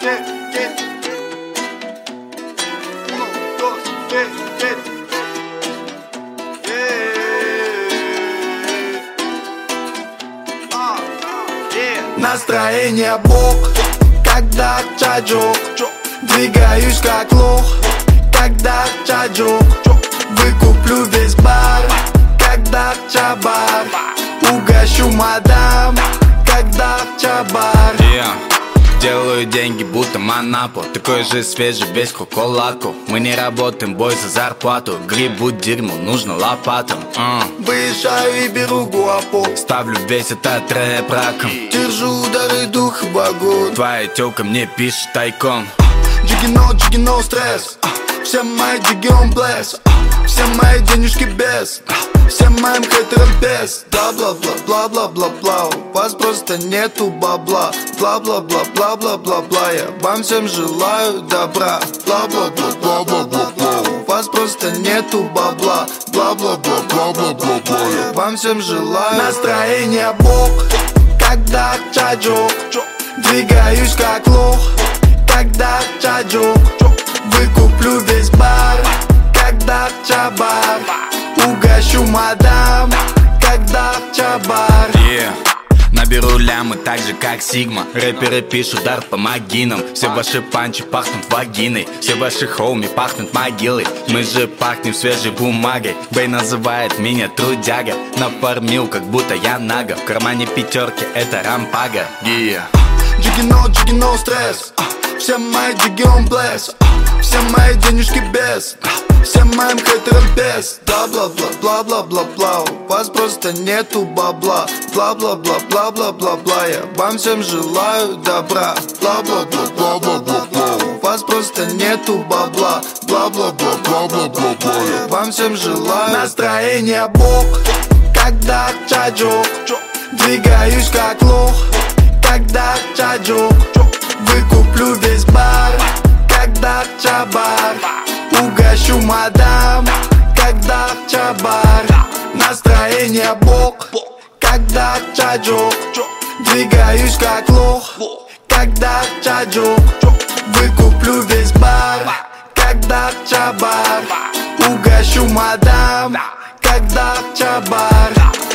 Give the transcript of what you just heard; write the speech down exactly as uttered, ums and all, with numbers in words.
Настроение бог, когда чаджок. Двигаюсь как лох, когда чаджок. Выкуплю весь бар, когда чабар. Угощу мадам, когда чабар. yeah. Делаю деньги, будто Монапо. Такой же свежий, весь коколадку. Мы не работаем, бой за зарплату. Грибу дерьмо, нужно лопатам. uh. Выезжаю и беру гуапо. Ставлю весь этот рэп раком. Держу удары духа богов. Твоя тёлка мне пишет тайком. Джигино, джигино, стресс. Все мои джиги он блесс. Все мои денежки без. Всем моим хейтерам без. Бла-бла-бла-бла-бла-бла-бла. У вас просто нету бабла. Бла-бла-бла-бла-бла-бла-бла. Я вам всем желаю добра. Бла-бла-бла-бла-бла-бла-бла. У вас просто нету бабла. Бла-бла-бла-бла-бла-бла-бла. Я вам всем желаю. Настроение бог, когда чаджок. Двигаюсь как лох, когда чаджок. Выкуплю весь бар, когда чабар. Угощу мадам, когда чабар. yeah. Наберу лямы так же, как Сигма. Рэперы пишут, дар, помоги нам. Все ваши панчи пахнут вагиной. Все ваши хоуми пахнут могилой. Мы же пахнем свежей бумагой. Бэй называет меня трудяга. Нафармил, как будто я нага. В кармане пятерки, это рампага. yeah. Джигино, джигино, стресс. Все мои джиги он блесс. Все мои денежки без. Всем моим хейтерам без. Бла-бла-бла-бла-бла-бла-бла. У вас просто нету бабла. Бла-бла-бла-бла-бла-бла-бла. Я вам всем желаю добра. Бла-бла-бла-бла-бла-бла-бла. У вас просто нету бабла. Бла-бла-бла-бла-бла-бла-бла. Я вам всем желаю. Настроение бог, когда чаджок. Двигаюсь как лох, когда чаджок. Выкуплю весь бар, когда чабар. Угощу мадам, когда чабар. Настроение бог, когда чаджок. Двигаюсь как лох, когда чаджок. Выкуплю весь бар, когда чабар. Угощу мадам, когда чабар.